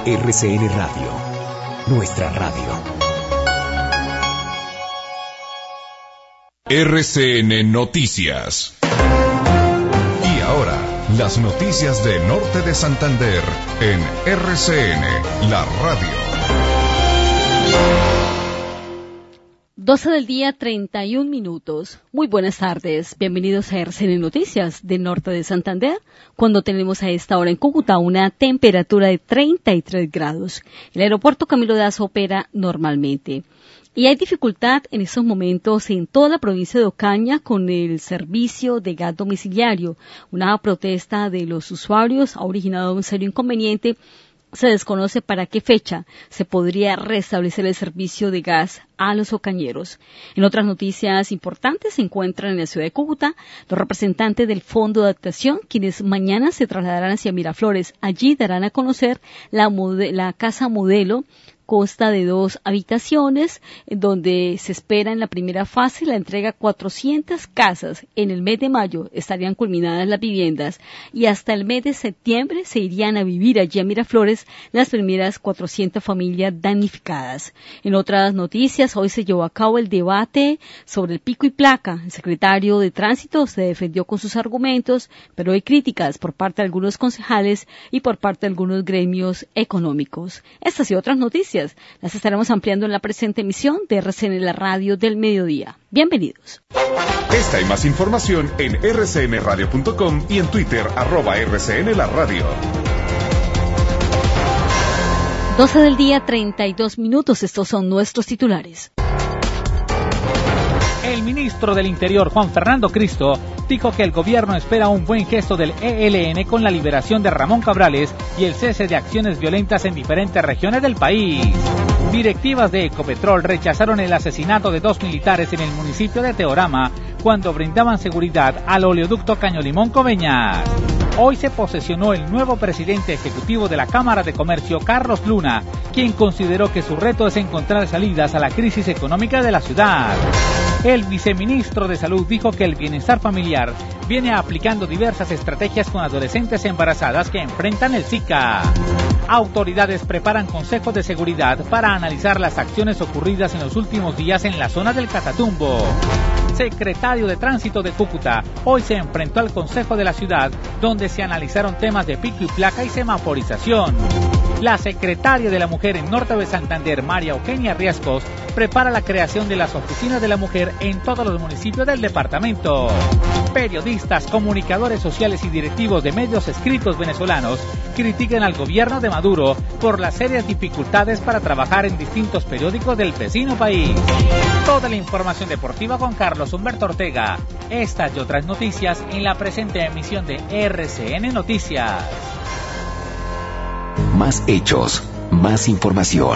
RCN Radio, nuestra radio. RCN Noticias. Y ahora, las noticias de Norte de Santander en RCN, la radio. 12 del día, 31 minutos. Muy buenas tardes. Bienvenidos a RCN Noticias de Norte de Santander, cuando tenemos a esta hora en Cúcuta una temperatura de 33 grados. El aeropuerto Camilo Daza opera normalmente. Y hay dificultad en estos momentos en toda la provincia de Ocaña con el servicio de gas domiciliario. Una protesta de los usuarios ha originado un serio inconveniente. Se desconoce para qué fecha se podría restablecer el servicio de gas a los ocañeros. En otras noticias importantes se encuentran en la ciudad de Cúcuta los representantes del Fondo de Adaptación, quienes mañana se trasladarán hacia Miraflores. Allí darán a conocer la casa modelo, consta de 2 habitaciones, donde se espera en la primera fase la entrega 400 casas. En el mes de mayo estarían culminadas las viviendas y hasta el mes de septiembre se irían a vivir allí a Miraflores las primeras 400 familias damnificadas. En otras noticias, hoy se llevó a cabo el debate sobre el pico y placa. El secretario de Tránsito se defendió con sus argumentos, pero hay críticas por parte de algunos concejales y por parte de algunos gremios económicos. Estas y otras noticias las estaremos ampliando en la presente emisión de RCN, la radio del mediodía. Bienvenidos. Esta y más información en rcnradio.com y en Twitter, @RCN la radio. 12 del día, 32 minutos. Estos son nuestros titulares. El ministro del Interior, Juan Fernando Cristo, dijo que el gobierno espera un buen gesto del ELN con la liberación de Ramón Cabrales y el cese de acciones violentas en diferentes regiones del país. Directivas de Ecopetrol rechazaron el asesinato de 2 militares en el municipio de Teorama cuando brindaban seguridad al oleoducto Caño-Limón Coveñas. Hoy se posesionó el nuevo presidente ejecutivo de la Cámara de Comercio, Carlos Luna, quien consideró que su reto es encontrar salidas a la crisis económica de la ciudad. El viceministro de Salud dijo que el bienestar familiar viene aplicando diversas estrategias con adolescentes embarazadas que enfrentan el Zika. Autoridades preparan consejos de seguridad para analizar las acciones ocurridas en los últimos días en la zona del Catatumbo. Secretario de Tránsito de Cúcuta hoy se enfrentó al Consejo de la Ciudad, donde se analizaron temas de pico y placa y semaforización. La secretaria de la Mujer en Norte de Santander, María Eugenia Riascos, prepara la creación de las oficinas de la mujer en todos los municipios del departamento. Periodistas, comunicadores sociales y directivos de medios escritos venezolanos critican al gobierno de Maduro por las serias dificultades para trabajar en distintos periódicos del vecino país. Toda la información deportiva con Carlos Humberto Ortega. Estas y otras noticias en la presente emisión de RCN Noticias. Más hechos, más información.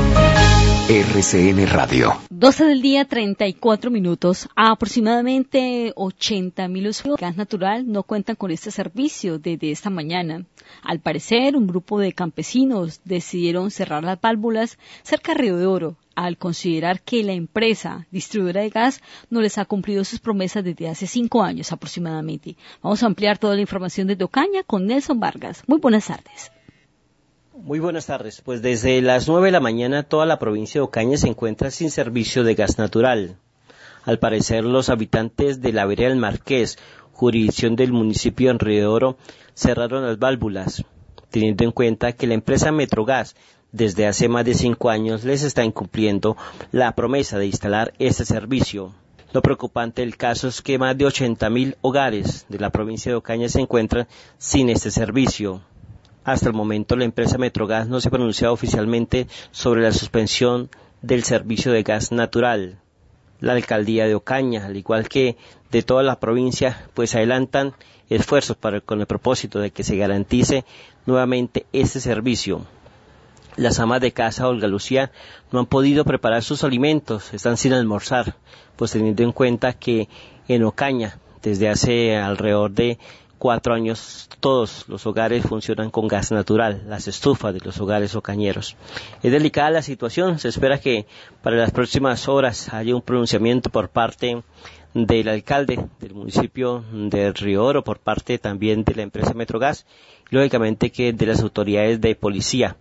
RCN Radio. 12 del día, 34 minutos. Aproximadamente 80.000 usuarios de gas natural no cuentan con este servicio desde esta mañana. Al parecer, un grupo de campesinos decidieron cerrar las válvulas cerca de Río de Oro, al considerar que la empresa distribuidora de gas no les ha cumplido sus promesas desde hace 5 años aproximadamente. Vamos a ampliar toda la información desde Ocaña con Nelson Vargas. Muy buenas tardes. Muy buenas tardes. Pues desde las 9 de la mañana toda la provincia de Ocaña se encuentra sin servicio de gas natural. Al parecer, los habitantes de la vereda del Marqués, jurisdicción del municipio de Río de Oro, cerraron las válvulas, teniendo en cuenta que la empresa Metrogas desde hace más de 5 años les está incumpliendo la promesa de instalar este servicio. Lo preocupante del caso es que más de 80.000 hogares de la provincia de Ocaña se encuentran sin este servicio. Hasta el momento la empresa Metrogas no se ha pronunciado oficialmente sobre la suspensión del servicio de gas natural. La alcaldía de Ocaña, al igual que de toda la provincia, pues adelantan esfuerzos con el propósito de que se garantice nuevamente este servicio. Las amas de casa, Olga Lucía, no han podido preparar sus alimentos, están sin almorzar, pues teniendo en cuenta que en Ocaña, desde hace alrededor de 4 años, todos los hogares funcionan con gas natural, las estufas de los hogares ocañeros. Es delicada la situación, se espera que para las próximas horas haya un pronunciamiento por parte del alcalde del municipio de Río Oro, por parte también de la empresa Metrogas, y lógicamente que de las autoridades de policía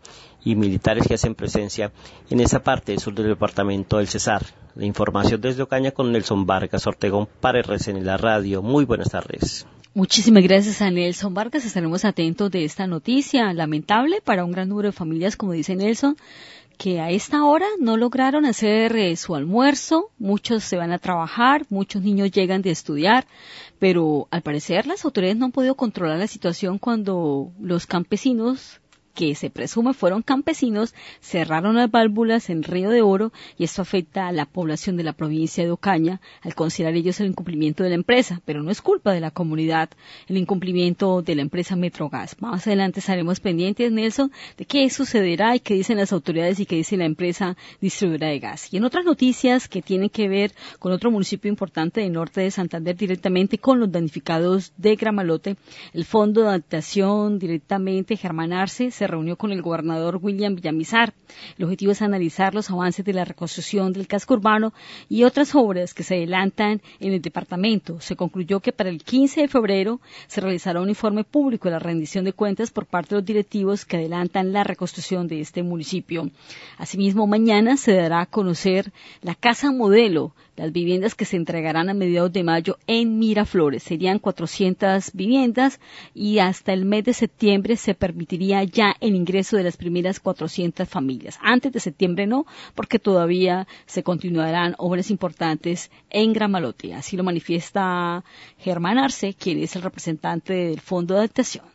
y militares que hacen presencia en esa parte del sur del departamento del Cesar. La información desde Ocaña con Nelson Vargas Ortegón para RCN La Radio. Muy buenas tardes. Muchísimas gracias a Nelson Vargas. Estaremos atentos de esta noticia lamentable para un gran número de familias, como dice Nelson, que a esta hora no lograron hacer su almuerzo. Muchos se van a trabajar, muchos niños llegan de estudiar, pero al parecer las autoridades no han podido controlar la situación cuando los campesinos, que se presume fueron campesinos, cerraron las válvulas en Río de Oro, y esto afecta a la población de la provincia de Ocaña al considerar ellos el incumplimiento de la empresa, pero no es culpa de la comunidad el incumplimiento de la empresa Metrogas. Más adelante estaremos pendientes, Nelson, de qué sucederá y qué dicen las autoridades y qué dice la empresa distribuidora de gas. Y en otras noticias que tienen que ver con otro municipio importante del norte de Santander, directamente con los damnificados de Gramalote, el Fondo de Adaptación directamente Germán Arce se reunió con el gobernador William Villamizar. El objetivo es analizar los avances de la reconstrucción del casco urbano y otras obras que se adelantan en el departamento. Se concluyó que para el 15 de febrero se realizará un informe público de la rendición de cuentas por parte de los directivos que adelantan la reconstrucción de este municipio. Asimismo, mañana se dará a conocer la casa modelo, las viviendas que se entregarán a mediados de mayo en Miraflores. Serían 400 viviendas y hasta el mes de septiembre se permitiría ya el ingreso de las primeras 400 familias. Antes de septiembre no, porque todavía se continuarán obras importantes en Gramalote. Así lo manifiesta Germán Arce, quien es el representante del Fondo de Adaptación.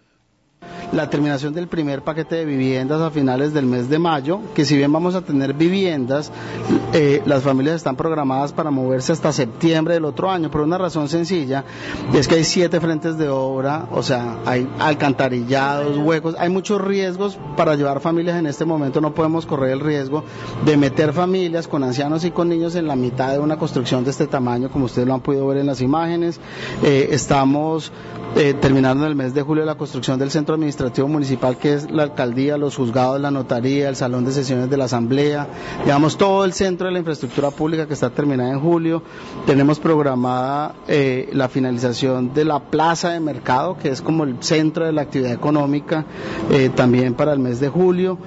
La terminación del primer paquete de viviendas a finales del mes de mayo, que si bien vamos a tener viviendas, las familias están programadas para moverse hasta septiembre del otro año, por una razón sencilla, es que hay 7 frentes de obra, o sea, hay alcantarillados, huecos, hay muchos riesgos para llevar familias en este momento. No podemos correr el riesgo de meter familias con ancianos y con niños en la mitad de una construcción de este tamaño, como ustedes lo han podido ver en las imágenes. Estamos terminando en el mes de julio la construcción del centro administrativo municipal, que es la alcaldía, los juzgados, la notaría, el salón de sesiones de la asamblea, digamos todo el centro de la infraestructura pública, que está terminada en julio. Tenemos programada la finalización de la plaza de mercado, que es como el centro de la actividad económica, también para el mes de julio.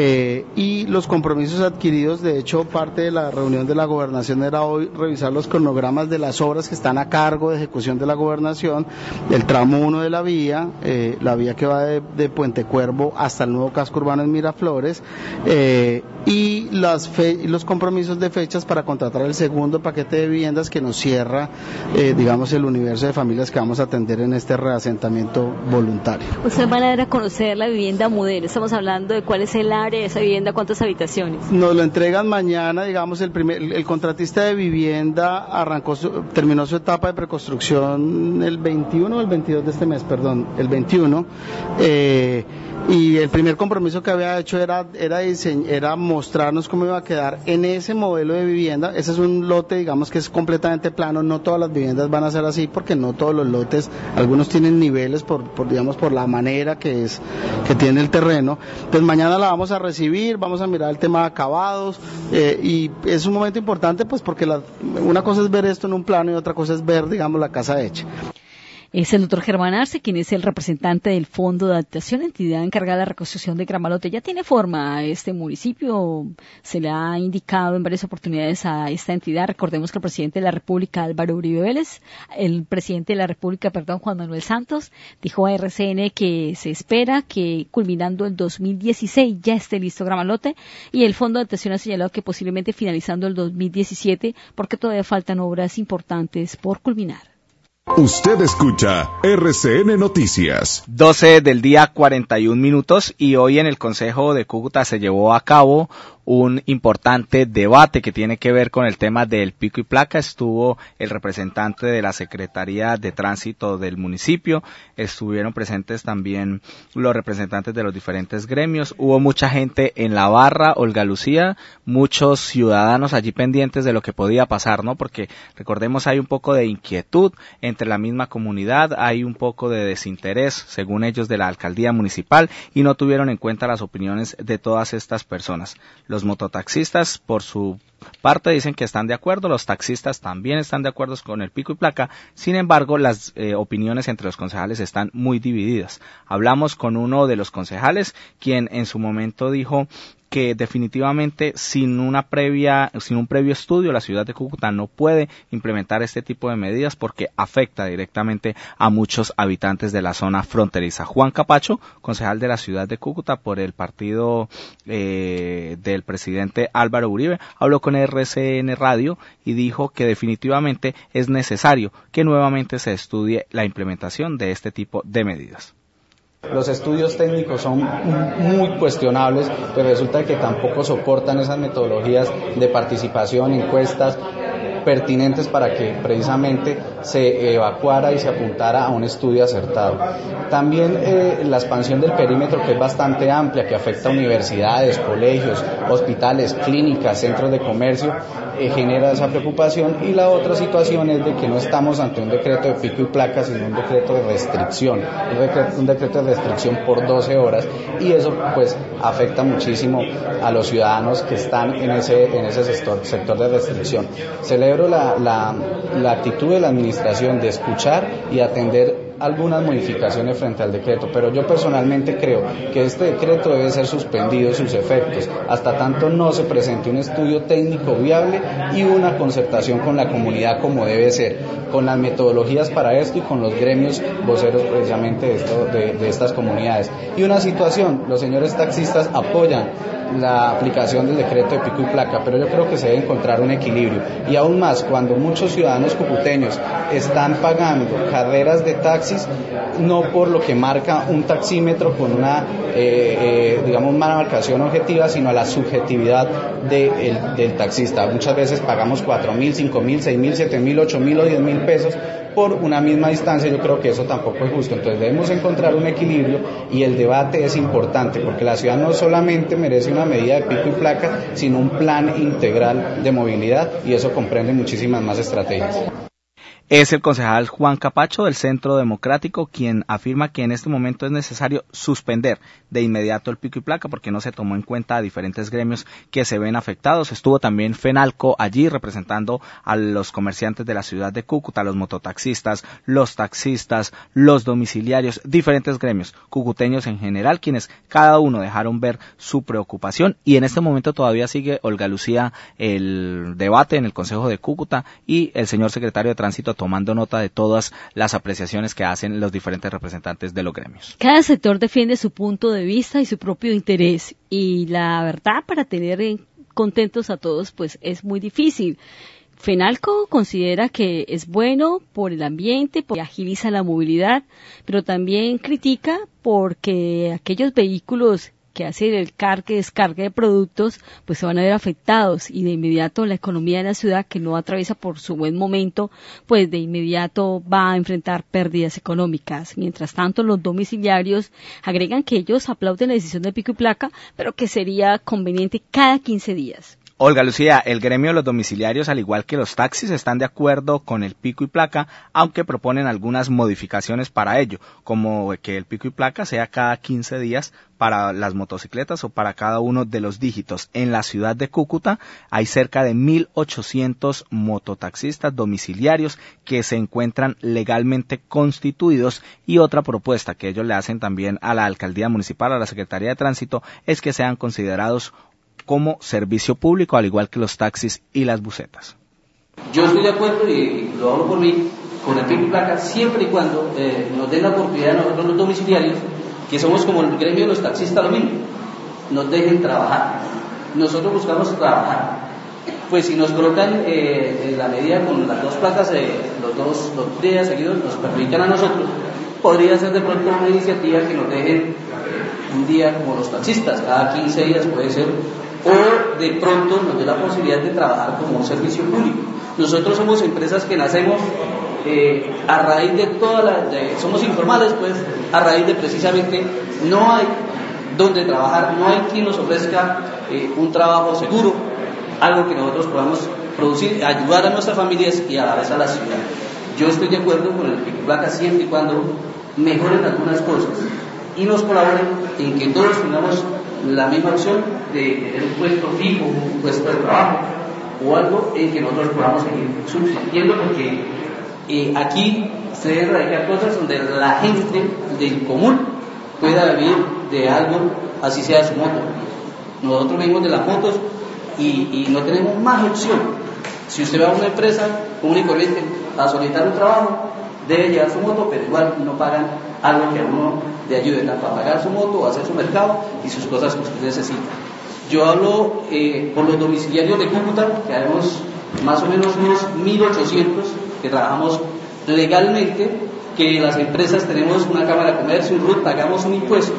Y los compromisos adquiridos, de hecho parte de la reunión de la gobernación era hoy revisar los cronogramas de las obras que están a cargo de ejecución de la gobernación, el tramo 1 de la vía que va de Puente Cuervo hasta el nuevo casco urbano en Miraflores, y los compromisos de fechas para contratar el segundo paquete de viviendas que nos cierra, digamos, el universo de familias que vamos a atender en este reasentamiento voluntario. Ustedes van a dar a conocer la vivienda modelo, estamos hablando de cuál es el área de esa vivienda, cuántas habitaciones. Nos lo entregan mañana, digamos, el contratista de vivienda terminó su etapa de preconstrucción el 21 o el 22 de este mes, perdón, el 21, y el primer compromiso que había hecho era mostrarnos cómo iba a quedar en ese modelo de vivienda. Ese es un lote, digamos, que es completamente plano. No todas las viviendas van a ser así, porque no todos los lotes, algunos tienen niveles por la manera que tiene el terreno. Entonces mañana la vamos a recibir, vamos a mirar el tema de acabados, y es un momento importante, pues porque una cosa es ver esto en un plano y otra cosa es ver, digamos, la casa hecha. Es el doctor Germán Arce, quien es el representante del Fondo de Adaptación, entidad encargada de la reconstrucción de Gramalote. Ya tiene forma este municipio, se le ha indicado en varias oportunidades a esta entidad. Recordemos que el presidente de la República, Álvaro Uribe Vélez, Juan Manuel Santos, dijo a RCN que se espera que culminando el 2016 ya esté listo Gramalote, y el Fondo de Adaptación ha señalado que posiblemente finalizando el 2017, porque todavía faltan obras importantes por culminar. Usted escucha RCN Noticias. 12 del día 41 minutos, y hoy en el Consejo de Cúcuta se llevó a cabo un importante debate que tiene que ver con el tema del pico y placa. Estuvo el representante de la Secretaría de Tránsito del municipio, estuvieron presentes también los representantes de los diferentes gremios, hubo mucha gente en la barra, Olga Lucía, muchos ciudadanos allí pendientes de lo que podía pasar, ¿no? Porque recordemos, hay un poco de inquietud entre la misma comunidad, hay un poco de desinterés, según ellos, de la alcaldía municipal, y no tuvieron en cuenta las opiniones de todas estas personas. Los mototaxistas, por su parte, dicen que están de acuerdo, los taxistas también están de acuerdo con el pico y placa. Sin embargo, las opiniones entre los concejales están muy divididas. Hablamos con uno de los concejales, quien en su momento dijo que definitivamente sin un previo estudio la ciudad de Cúcuta no puede implementar este tipo de medidas porque afecta directamente a muchos habitantes de la zona fronteriza. Juan Capacho, concejal de la ciudad de Cúcuta por el partido del presidente Álvaro Uribe, habló con RCN Radio y dijo que definitivamente es necesario que nuevamente se estudie la implementación de este tipo de medidas. Los estudios técnicos son muy cuestionables, pero resulta que tampoco soportan esas metodologías de participación, encuestas pertinentes para que precisamente se evacuara y se apuntara a un estudio acertado. También la expansión del perímetro, que es bastante amplia, que afecta a universidades, colegios, hospitales, clínicas, centros de comercio, genera esa preocupación. Y la otra situación es de que no estamos ante un decreto de pico y placa, sino un decreto de restricción, un decreto de restricción por 12 horas, y eso pues afecta muchísimo a los ciudadanos que están en ese sector de restricción. Celebro la actitud de la administración de escuchar y atender algunas modificaciones frente al decreto, pero yo personalmente creo que este decreto debe ser suspendido en sus efectos hasta tanto no se presente un estudio técnico viable y una concertación con la comunidad como debe ser, con las metodologías para esto y con los gremios voceros precisamente de estas comunidades. Y una situación, los señores taxistas apoyan la aplicación del decreto de pico y placa, pero yo creo que se debe encontrar un equilibrio, y aún más cuando muchos ciudadanos cucuteños están pagando carreras de taxis no por lo que marca un taxímetro con una una marcación objetiva, sino a la subjetividad del taxista. Muchas veces pagamos 4.000, 5.000, 6.000, 7.000, 8.000 o 10.000 pesos por una misma distancia. Yo creo que eso tampoco es justo. Entonces debemos encontrar un equilibrio, y el debate es importante porque la ciudad no solamente merece una medida de pico y placa, sino un plan integral de movilidad, y eso comprende muchísimas más estrategias. Es el concejal Juan Capacho del Centro Democrático quien afirma que en este momento es necesario suspender de inmediato el pico y placa porque no se tomó en cuenta a diferentes gremios que se ven afectados. Estuvo también Fenalco allí representando a los comerciantes de la ciudad de Cúcuta, los mototaxistas, los taxistas, los domiciliarios, diferentes gremios cucuteños en general, quienes cada uno dejaron ver su preocupación, y en este momento todavía sigue, Olga Lucía, el debate en el Consejo de Cúcuta y el señor secretario de Tránsito tomando nota de todas las apreciaciones que hacen los diferentes representantes de los gremios. Cada sector defiende su punto de vista y su propio interés, y la verdad, para tener contentos a todos pues es muy difícil. Fenalco considera que es bueno por el ambiente, porque agiliza la movilidad, pero también critica porque aquellos vehículos que hacen el cargue, descargue de productos, pues se van a ver afectados, y de inmediato la economía de la ciudad, que no atraviesa por su buen momento, pues de inmediato va a enfrentar pérdidas económicas. Mientras tanto, los domiciliarios agregan que ellos aplauden la decisión de pico y placa, pero que sería conveniente cada 15 días. Olga Lucía, el gremio de los domiciliarios, al igual que los taxis, están de acuerdo con el pico y placa, aunque proponen algunas modificaciones para ello, como que el pico y placa sea cada 15 días para las motocicletas o para cada uno de los dígitos. En la ciudad de Cúcuta hay cerca de 1.800 mototaxistas domiciliarios que se encuentran legalmente constituidos, y otra propuesta que ellos le hacen también a la alcaldía municipal, a la Secretaría de Tránsito, es que sean considerados como servicio público, al igual que los taxis y las busetas. Yo estoy de acuerdo, y lo hablo por mí, con el pico y placa, siempre y cuando nos den la oportunidad a nosotros los domiciliarios, que somos como el gremio de los taxistas, lo mismo, nos dejen trabajar. Nosotros buscamos trabajar. Pues si nos colocan la medida con las dos placas, los dos días seguidos, nos permitan a nosotros, podría ser de pronto una iniciativa que nos dejen un día como los taxistas, cada 15 días puede ser, o de pronto nos dé la posibilidad de trabajar como un servicio público. Nosotros somos empresas que nacemos a raíz de somos informales, pues a raíz de precisamente no hay donde trabajar, no hay quien nos ofrezca un trabajo seguro, algo que nosotros podamos producir, ayudar a nuestras familias y a la vez a la ciudad. Yo estoy de acuerdo con el pico y placa siempre y cuando mejoren algunas cosas y nos colaboren en que todos tengamos la misma opción de tener un puesto fijo, un puesto de trabajo o algo en que nosotros podamos seguir subsistiendo, porque aquí se deben erradicar cosas donde la gente del común pueda vivir de algo, así sea su moto. Nosotros venimos de las motos y no tenemos más opción. Si usted va a una empresa común y corriente a solicitar un trabajo, debe llevar su moto, pero igual no pagan algo que a uno le ayude tanto a pagar su moto o a hacer su mercado y sus cosas que usted necesita. Yo hablo por los domiciliarios de Cúcuta, que habemos más o menos unos 1.800 que trabajamos legalmente, que las empresas tenemos una cámara de comercio, un RUT, pagamos un impuesto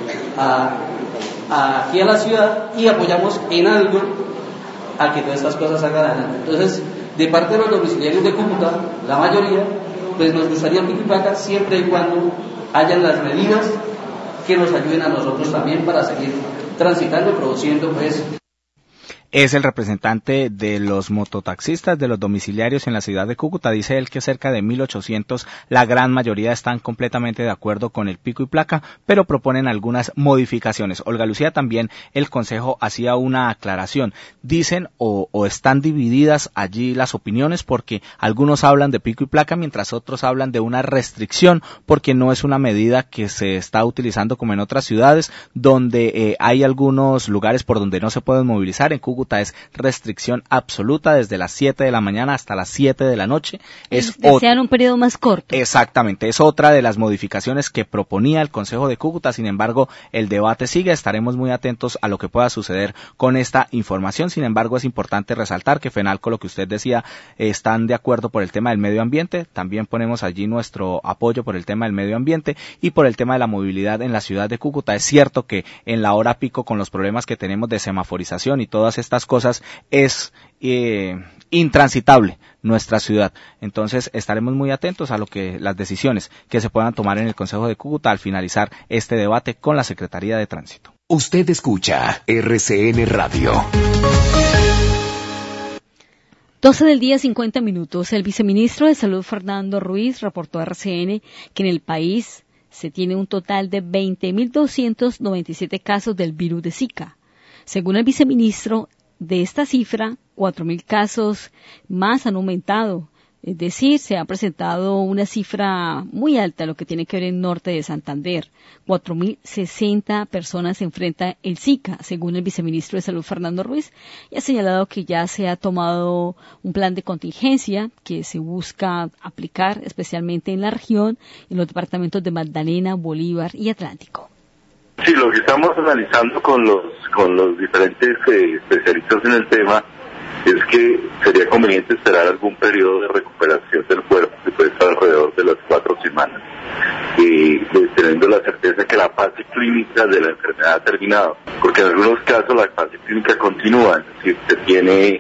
aquí a la ciudad y apoyamos en algo a que todas estas cosas salgan adelante. Entonces, de parte de los domiciliarios de Cúcuta, la mayoría, pues nos gustaría el pico y placa siempre y cuando hayan las medidas que nos ayuden a nosotros también para seguir transitando y produciendo, pues. Es el representante de los mototaxistas, de los domiciliarios en la ciudad de Cúcuta. Dice él que cerca de 1.800, la gran mayoría están completamente de acuerdo con el pico y placa, pero proponen algunas modificaciones. Olga Lucía, también el Consejo hacía una aclaración. Dicen o están divididas allí las opiniones, porque algunos hablan de pico y placa, mientras otros hablan de una restricción, porque no es una medida que se está utilizando como en otras ciudades, donde hay algunos lugares por donde no se pueden movilizar. En Cúcuta es restricción absoluta desde las 7 de la mañana hasta las 7 de la noche. Desean un periodo más corto. Exactamente, es otra de las modificaciones que proponía el Consejo de Cúcuta. Sin embargo, el debate sigue, estaremos muy atentos a lo que pueda suceder con esta información. Sin embargo, es importante resaltar que FENALCO, lo que usted decía, están de acuerdo por el tema del medio ambiente. También ponemos allí nuestro apoyo por el tema del medio ambiente y por el tema de la movilidad en la ciudad de Cúcuta. Es cierto que en la hora pico, con los problemas que tenemos de semaforización y todas estas cosas, es intransitable nuestra ciudad. Entonces estaremos muy atentos a las decisiones que se puedan tomar en el Consejo de Cúcuta al finalizar este debate con la Secretaría de Tránsito. Usted escucha RCN Radio. 12 del día, 50 minutos. El viceministro de Salud, Fernando Ruiz, reportó a RCN que en el país se tiene un total de 20.297 casos del virus de Zika. Según el viceministro, de esta cifra, 4.000 casos más han aumentado. Es decir, se ha presentado una cifra muy alta, lo que tiene que ver en norte de Santander. 4.060 personas enfrentan el Zika, según el viceministro de Salud, Fernando Ruiz, y ha señalado que ya se ha tomado un plan de contingencia que se busca aplicar especialmente en la región, en los departamentos de Magdalena, Bolívar y Atlántico. Sí, lo que estamos analizando con los diferentes especialistas en el tema es que sería conveniente esperar algún periodo de recuperación del cuerpo, que puede estar alrededor de las 4 semanas, y teniendo la certeza que la fase clínica de la enfermedad ha terminado, porque en algunos casos la fase clínica continúa, es decir, se tiene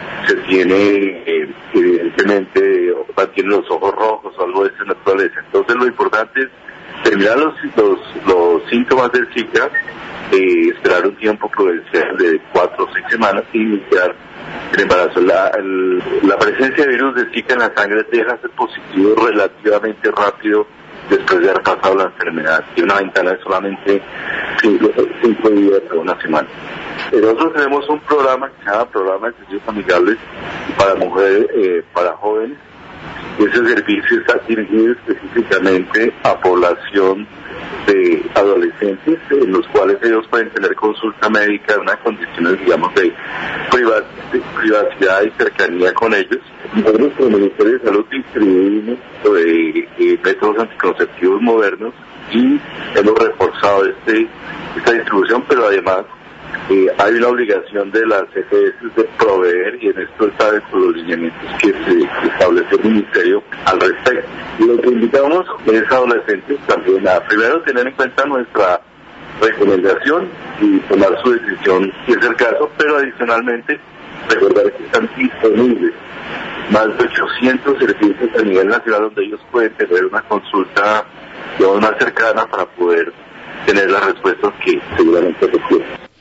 evidentemente, tiene los ojos rojos o algo de esa naturaleza. Entonces lo importante es terminar los síntomas del Zika, esperar un tiempo prudencial de 4 o 6 semanas y iniciar el embarazo. La presencia de virus de Zika en la sangre deja ser positivo relativamente rápido después de haber pasado la enfermedad. Tiene una ventana de solamente 5 días o una semana. Nosotros tenemos un programa que se llama Programa de Servicios Amigables para mujeres, para jóvenes. Ese servicio está dirigido específicamente a población de adolescentes, en los cuales ellos pueden tener consulta médica en unas condiciones, digamos, de privacidad y cercanía con ellos. Nosotros, como Ministerio de Salud, distribuimos métodos anticonceptivos modernos y hemos reforzado esta distribución, pero además hay una obligación de las EPS de proveer, y en esto está dentro de los lineamientos que se estableció el Ministerio al respecto. Lo que invitamos es a adolescentes también a primero tener en cuenta nuestra recomendación y tomar su decisión si es el caso, pero adicionalmente recordar que están disponibles más de 800 servicios a nivel nacional donde ellos pueden tener una consulta más cercana para poder tener las respuestas que seguramente requieren.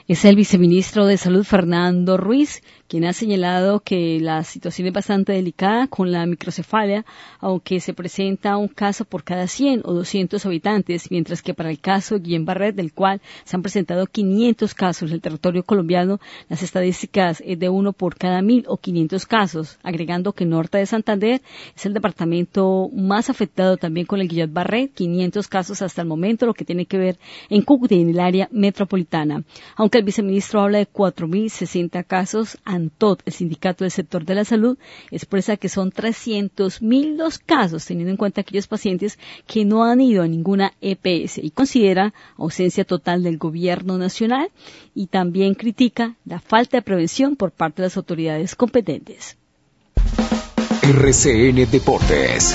Es el viceministro de Salud, Fernando Ruiz, quien ha señalado que la situación es bastante delicada con la microcefalia, aunque se presenta un caso por cada 100 o 200 habitantes, mientras que para el caso de Guillain-Barré, del cual se han presentado 500 casos en el territorio colombiano, las estadísticas es de 1 por cada 1.000 o 500 casos, agregando que Norte de Santander es el departamento más afectado también con el Guillain-Barré, 500 casos hasta el momento, lo que tiene que ver en Cúcuta y en el área metropolitana. Aunque el viceministro habla de 4.060 casos, ANTOD, el sindicato del sector de la salud, expresa que son 300.000 los casos, teniendo en cuenta aquellos pacientes que no han ido a ninguna EPS, y considera ausencia total del gobierno nacional y también critica la falta de prevención por parte de las autoridades competentes. RCN Deportes.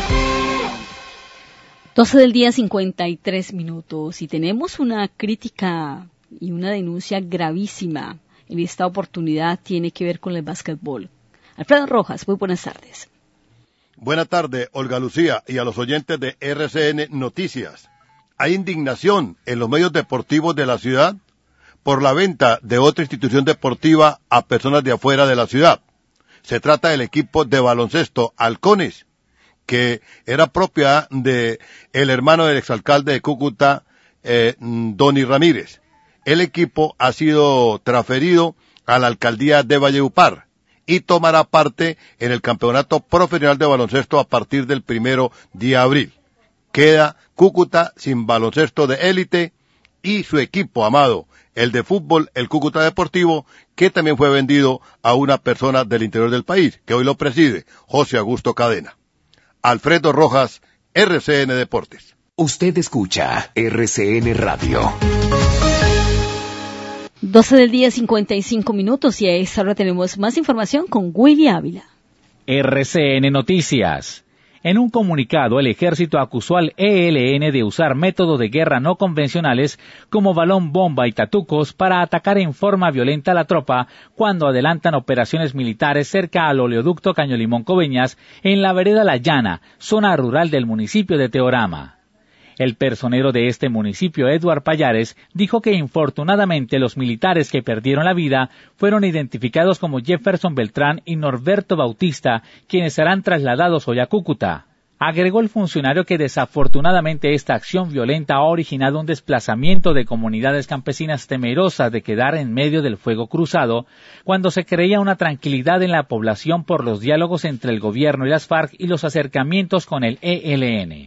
12 del día, 53 minutos, y tenemos una crítica y una denuncia gravísima en esta oportunidad. Tiene que ver con el básquetbol. Alfredo Rojas, muy buenas tardes. Buenas tardes, Olga Lucía, y a los oyentes de RCN Noticias. Hay indignación en los medios deportivos de la ciudad por la venta de otra institución deportiva a personas de afuera de la ciudad. Se trata del equipo de baloncesto Halcones, que era propiedad de el hermano del exalcalde de Cúcuta, Donny Ramírez. El equipo ha sido transferido a la alcaldía de Valledupar y tomará parte en el campeonato profesional de baloncesto a partir del 1 de abril. Queda Cúcuta sin baloncesto de élite y su equipo amado, el de fútbol, el Cúcuta Deportivo, que también fue vendido a una persona del interior del país, que hoy lo preside, José Augusto Cadena. Alfredo Rojas, RCN Deportes. Usted escucha RCN Radio. 12 del día, 55 minutos, y a esta hora tenemos más información con Willy Ávila. RCN Noticias. En un comunicado, el ejército acusó al ELN de usar métodos de guerra no convencionales como balón bomba y tatucos para atacar en forma violenta a la tropa cuando adelantan operaciones militares cerca al oleoducto Caño Limón Coveñas en la vereda La Llana, zona rural del municipio de Teorama. El personero de este municipio, Eduard Payares, dijo que infortunadamente los militares que perdieron la vida fueron identificados como Jefferson Beltrán y Norberto Bautista, quienes serán trasladados hoy a Cúcuta. Agregó el funcionario que desafortunadamente esta acción violenta ha originado un desplazamiento de comunidades campesinas temerosas de quedar en medio del fuego cruzado, cuando se creía una tranquilidad en la población por los diálogos entre el gobierno y las FARC y los acercamientos con el ELN.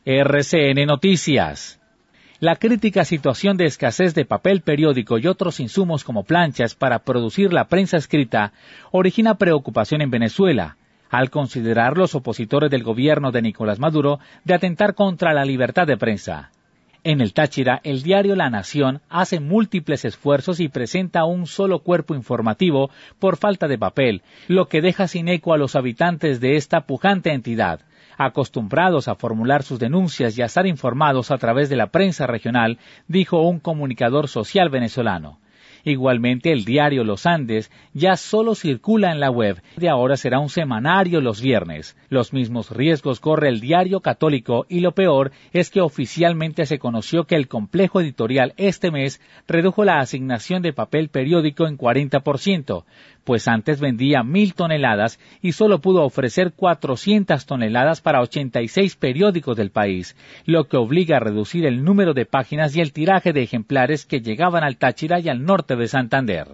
RCN Noticias. La crítica situación de escasez de papel periódico y otros insumos como planchas para producir la prensa escrita origina preocupación en Venezuela, al considerar los opositores del gobierno de Nicolás Maduro de atentar contra la libertad de prensa. En el Táchira, el diario La Nación hace múltiples esfuerzos y presenta un solo cuerpo informativo por falta de papel, lo que deja sin eco a los habitantes de esta pujante entidad, acostumbrados a formular sus denuncias y a estar informados a través de la prensa regional, dijo un comunicador social venezolano. Igualmente, el diario Los Andes ya solo circula en la web, de ahora será un semanario los viernes. Los mismos riesgos corre el diario Católico y lo peor es que oficialmente se conoció que el complejo editorial este mes redujo la asignación de papel periódico en 40%, pues antes vendía 1.000 toneladas y solo pudo ofrecer 400 toneladas para 86 periódicos del país, lo que obliga a reducir el número de páginas y el tiraje de ejemplares que llegaban al Táchira y al norte de Santander.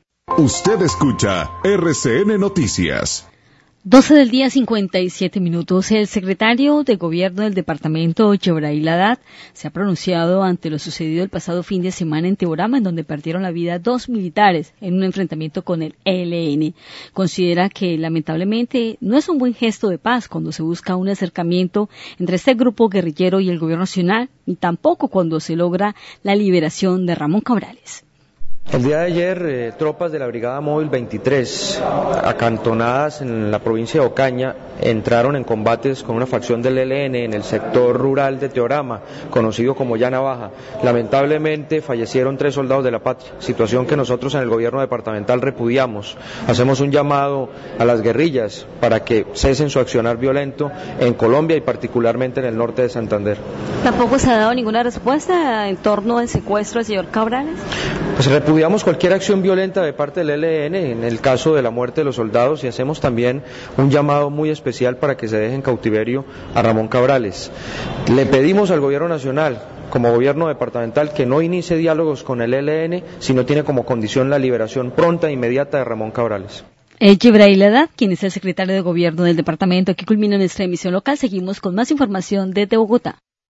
Usted escucha RCN Noticias. 12 del día, 57 minutos. El secretario de Gobierno del departamento, Yebrail Haddad, se ha pronunciado ante lo sucedido el pasado fin de semana en Teorama, en donde perdieron la vida 2 militares en un enfrentamiento con el ELN. Considera que, lamentablemente, no es un buen gesto de paz cuando se busca un acercamiento entre este grupo guerrillero y el gobierno nacional, ni tampoco cuando se logra la liberación de Ramón Cabrales. El día de ayer, tropas de la Brigada Móvil 23, acantonadas en la provincia de Ocaña, entraron en combates con una facción del ELN en el sector rural de Teorama, conocido como Llana Baja. Lamentablemente fallecieron 3 soldados de la patria, situación que nosotros en el gobierno departamental repudiamos. Hacemos un llamado a las guerrillas para que cesen su accionar violento en Colombia y particularmente en el norte de Santander. ¿Tampoco se ha dado ninguna respuesta en torno al secuestro del señor Cabrales? Pues repudiamos cualquier acción violenta de parte del ELN en el caso de la muerte de los soldados y hacemos también un llamado muy especial para que se deje en cautiverio a Ramón Cabrales. Le pedimos al Gobierno Nacional, como Gobierno departamental, que no inicie diálogos con el ELN si no tiene como condición la liberación pronta e inmediata de Ramón Cabrales. Gibrail Haddad, quien es el secretario de Gobierno del departamento. Aquí culmina nuestra emisión local. Seguimos con más información desde Bogotá.